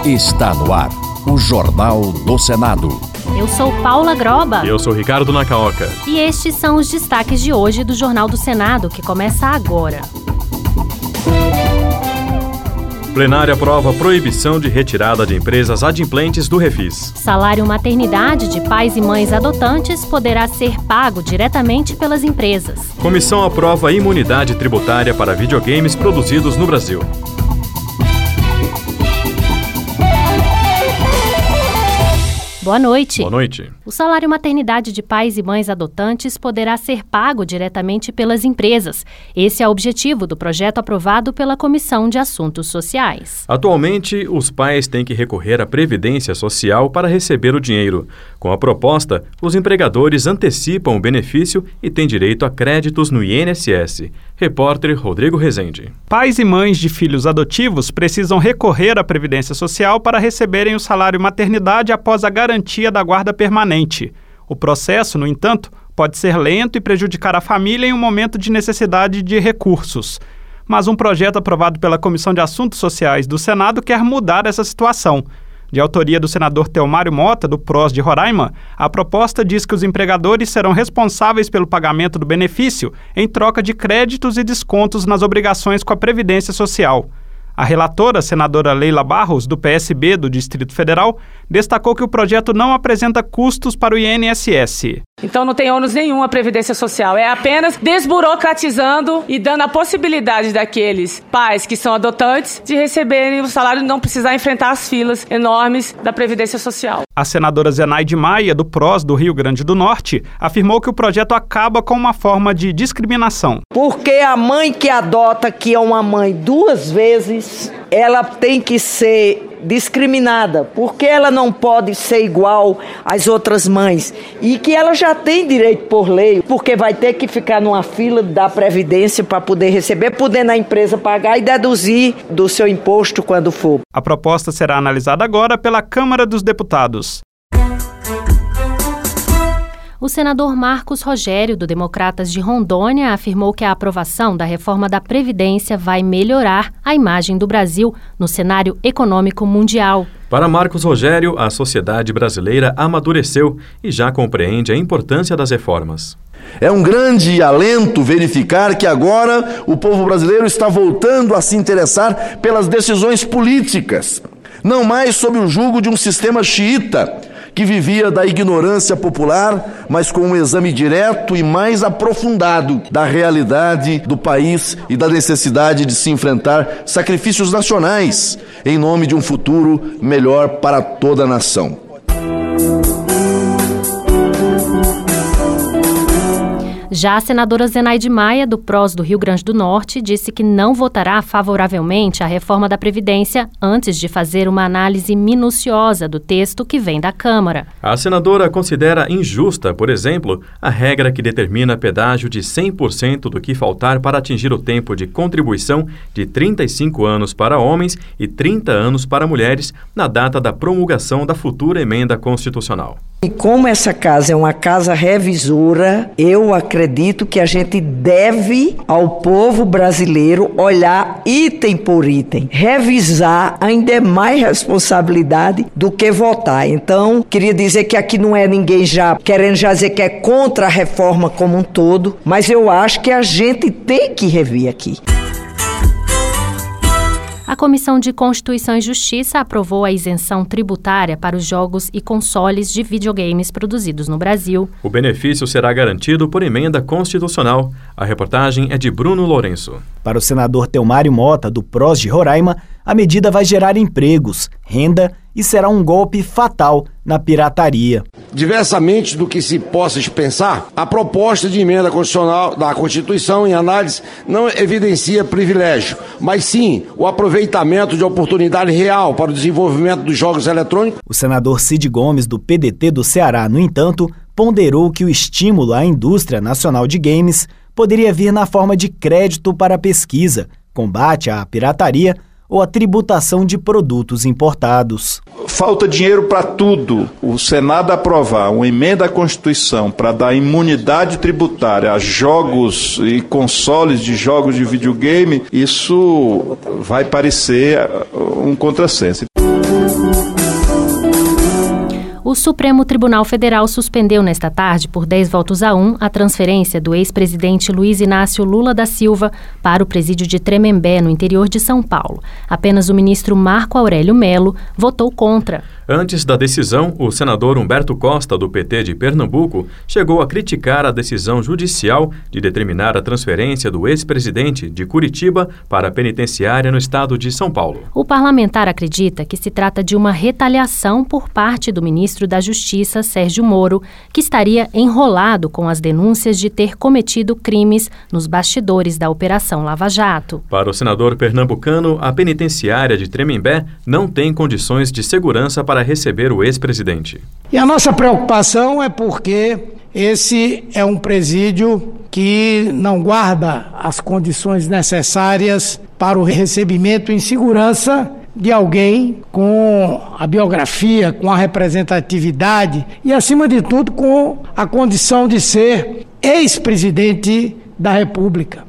Está no ar, o Jornal do Senado. Eu sou Paula Groba. Eu sou Ricardo Nacaoca. E estes são os destaques de hoje do Jornal do Senado, que começa agora. Plenário aprova proibição de retirada de empresas adimplentes do Refis. Salário maternidade de pais e mães adotantes poderá ser pago diretamente pelas empresas. Comissão aprova imunidade tributária para videogames produzidos no Brasil. Boa noite. Boa noite. O salário maternidade de pais e mães adotantes poderá ser pago diretamente pelas empresas. Esse é o objetivo do projeto aprovado pela Comissão de Assuntos Sociais. Atualmente, os pais têm que recorrer à Previdência Social para receber o dinheiro. Com a proposta, os empregadores antecipam o benefício e têm direito a créditos no INSS. Repórter Rodrigo Rezende. Pais e mães de filhos adotivos precisam recorrer à Previdência Social para receberem o salário maternidade após a garantia da guarda permanente. O processo, no entanto, pode ser lento e prejudicar a família em um momento de necessidade de recursos. Mas um projeto aprovado pela Comissão de Assuntos Sociais do Senado quer mudar essa situação. De autoria do senador Telmário Mota, do PROS de Roraima, a proposta diz que os empregadores serão responsáveis pelo pagamento do benefício em troca de créditos e descontos nas obrigações com a Previdência Social. A relatora, senadora Leila Barros, do PSB do Distrito Federal, destacou que o projeto não apresenta custos para o INSS. Então não tem ônus nenhum a Previdência Social, é apenas desburocratizando e dando a possibilidade daqueles pais que são adotantes de receberem o salário e não precisar enfrentar as filas enormes da Previdência Social. A senadora Zenaide Maia, do PROS do Rio Grande do Norte, afirmou que o projeto acaba com uma forma de discriminação. Porque a mãe que adota, que é uma mãe duas vezes, ela tem que ser discriminada, porque ela não pode ser igual às outras mães e que ela já tem direito por lei, porque vai ter que ficar numa fila da Previdência para poder receber, podendo a empresa pagar e deduzir do seu imposto quando for. A proposta será analisada agora pela Câmara dos Deputados. O senador Marcos Rogério, do Democratas de Rondônia, afirmou que a aprovação da reforma da Previdência vai melhorar a imagem do Brasil no cenário econômico mundial. Para Marcos Rogério, a sociedade brasileira amadureceu e já compreende a importância das reformas. É um grande alento verificar que agora o povo brasileiro está voltando a se interessar pelas decisões políticas, não mais sob o jugo de um sistema xiita, que vivia da ignorância popular, mas com um exame direto e mais aprofundado da realidade do país e da necessidade de se enfrentar sacrifícios nacionais em nome de um futuro melhor para toda a nação. Já a senadora Zenaide Maia, do PROS do Rio Grande do Norte, disse que não votará favoravelmente à reforma da Previdência antes de fazer uma análise minuciosa do texto que vem da Câmara. A senadora considera injusta, por exemplo, a regra que determina pedágio de 100% do que faltar para atingir o tempo de contribuição de 35 anos para homens e 30 anos para mulheres na data da promulgação da futura emenda constitucional. E como essa casa é uma casa revisora, eu acredito que a gente deve, ao povo brasileiro, olhar item por item. Revisar ainda é mais responsabilidade do que votar. Então, queria dizer que aqui não é ninguém já querendo já dizer que é contra a reforma como um todo, mas eu acho que a gente tem que rever aqui. A Comissão de Constituição e Justiça aprovou a isenção tributária para os jogos e consoles de videogames produzidos no Brasil. O benefício será garantido por emenda constitucional. A reportagem é de Bruno Lourenço. Para o senador Telmário Mota, do PROS de Roraima, a medida vai gerar empregos, renda e será um golpe fatal na pirataria. Diversamente do que se possa pensar, a proposta de emenda constitucional da Constituição em análise não evidencia privilégio, mas sim o aproveitamento de oportunidade real para o desenvolvimento dos jogos eletrônicos. O senador Cid Gomes, do PDT do Ceará, no entanto, ponderou que o estímulo à indústria nacional de games poderia vir na forma de crédito para pesquisa, combate à pirataria ou a tributação de produtos importados. Falta dinheiro para tudo. O Senado aprovar uma emenda à Constituição para dar imunidade tributária a jogos e consoles de jogos de videogame, isso vai parecer um contrassenso. O Supremo Tribunal Federal suspendeu nesta tarde, por 10-1, a transferência do ex-presidente Luiz Inácio Lula da Silva para o presídio de Tremembé, no interior de São Paulo. Apenas o ministro Marco Aurélio Melo votou contra. Antes da decisão, o senador Humberto Costa, do PT de Pernambuco, chegou a criticar a decisão judicial de determinar a transferência do ex-presidente de Curitiba para a penitenciária no estado de São Paulo. O parlamentar acredita que se trata de uma retaliação por parte do ministro da Justiça, Sérgio Moro, que estaria enrolado com as denúncias de ter cometido crimes nos bastidores da Operação Lava Jato. Para o senador pernambucano, a penitenciária de Tremembé não tem condições de segurança para receber o ex-presidente. E a nossa preocupação é porque esse é um presídio que não guarda as condições necessárias para o recebimento em segurança de alguém com a biografia, com a representatividade e, acima de tudo, com a condição de ser ex-presidente da República.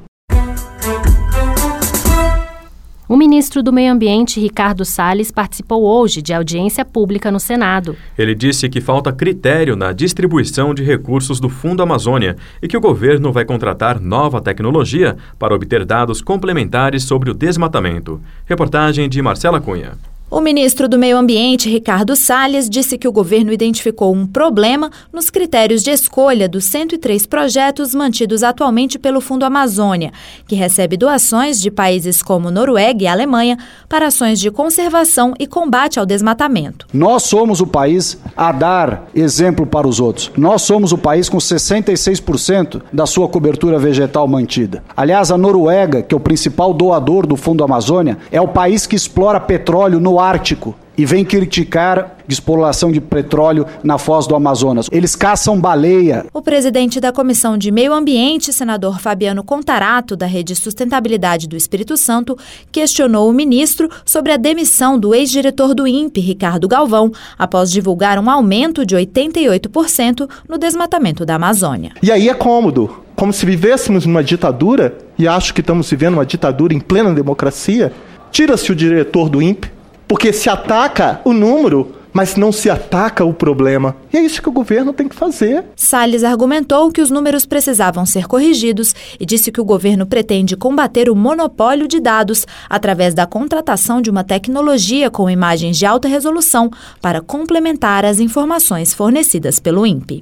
O ministro do Meio Ambiente, Ricardo Salles, participou hoje de audiência pública no Senado. Ele disse que falta critério na distribuição de recursos do Fundo Amazônia e que o governo vai contratar nova tecnologia para obter dados complementares sobre o desmatamento. Reportagem de Marcela Cunha. O ministro do Meio Ambiente, Ricardo Salles, disse que o governo identificou um problema nos critérios de escolha dos 103 projetos mantidos atualmente pelo Fundo Amazônia, que recebe doações de países como Noruega e Alemanha para ações de conservação e combate ao desmatamento. Nós somos o país a dar exemplo para os outros. Nós somos o país com 66% da sua cobertura vegetal mantida. Aliás, a Noruega, que é o principal doador do Fundo Amazônia, é o país que explora petróleo no Ártico e vem criticar exploração de petróleo na foz do Amazonas. Eles caçam baleia. O presidente da Comissão de Meio Ambiente, senador Fabiano Contarato, da Rede Sustentabilidade do Espírito Santo, questionou o ministro sobre a demissão do ex-diretor do INPE, Ricardo Galvão, após divulgar um aumento de 88% no desmatamento da Amazônia. E aí é cômodo, como se vivêssemos numa ditadura, e acho que estamos vivendo uma ditadura em plena democracia, tira-se o diretor do INPE, porque se ataca o número, mas não se ataca o problema. E é isso que o governo tem que fazer. Salles argumentou que os números precisavam ser corrigidos e disse que o governo pretende combater o monopólio de dados através da contratação de uma tecnologia com imagens de alta resolução para complementar as informações fornecidas pelo INPE.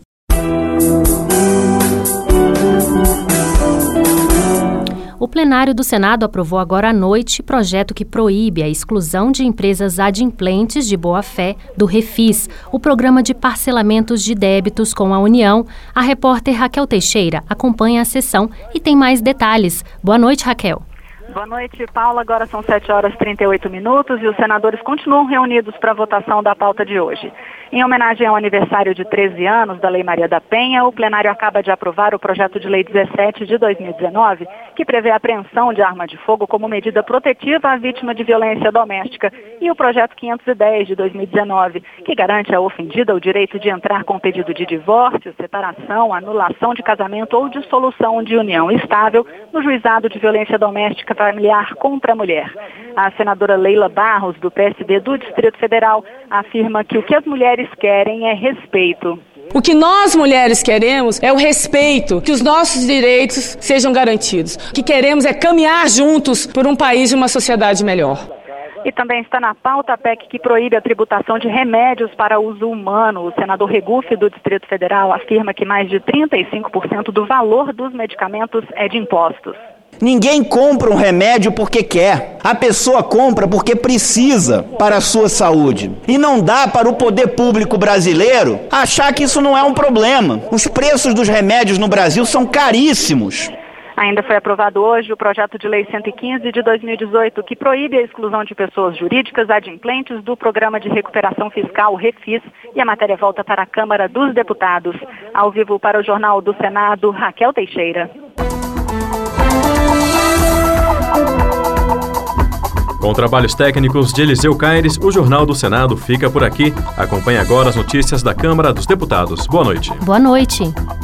O plenário do Senado aprovou agora à noite projeto que proíbe a exclusão de empresas adimplentes de boa-fé do Refis, o programa de parcelamentos de débitos com a União. A repórter Raquel Teixeira acompanha a sessão e tem mais detalhes. Boa noite, Raquel. Boa noite, Paula. Agora são 7h38 e os senadores continuam reunidos para a votação da pauta de hoje. Em homenagem ao aniversário de 13 anos da Lei Maria da Penha, o plenário acaba de aprovar o projeto de lei 17 de 2019, que prevê a apreensão de arma de fogo como medida protetiva à vítima de violência doméstica, e o projeto 510 de 2019, que garante à ofendida o direito de entrar com pedido de divórcio, separação, anulação de casamento ou dissolução de união estável no juizado de violência doméstica familiar contra a mulher. A senadora Leila Barros, do PSD do Distrito Federal, afirma que o que as mulheres querem é respeito. O que nós mulheres queremos é o respeito, que os nossos direitos sejam garantidos. O que queremos é caminhar juntos por um país e uma sociedade melhor. E também está na pauta a PEC que proíbe a tributação de remédios para uso humano. O senador Regufe, do Distrito Federal, afirma que mais de 35% do valor dos medicamentos é de impostos. Ninguém compra um remédio porque quer. A pessoa compra porque precisa para a sua saúde. E não dá para o poder público brasileiro achar que isso não é um problema. Os preços dos remédios no Brasil são caríssimos. Ainda foi aprovado hoje o projeto de lei 115 de 2018, que proíbe a exclusão de pessoas jurídicas adimplentes do Programa de Recuperação Fiscal, Refis, e a matéria volta para a Câmara dos Deputados. Ao vivo para o Jornal do Senado, Raquel Teixeira. Com trabalhos técnicos de Eliseu Caires, o Jornal do Senado fica por aqui. Acompanhe agora as notícias da Câmara dos Deputados. Boa noite. Boa noite.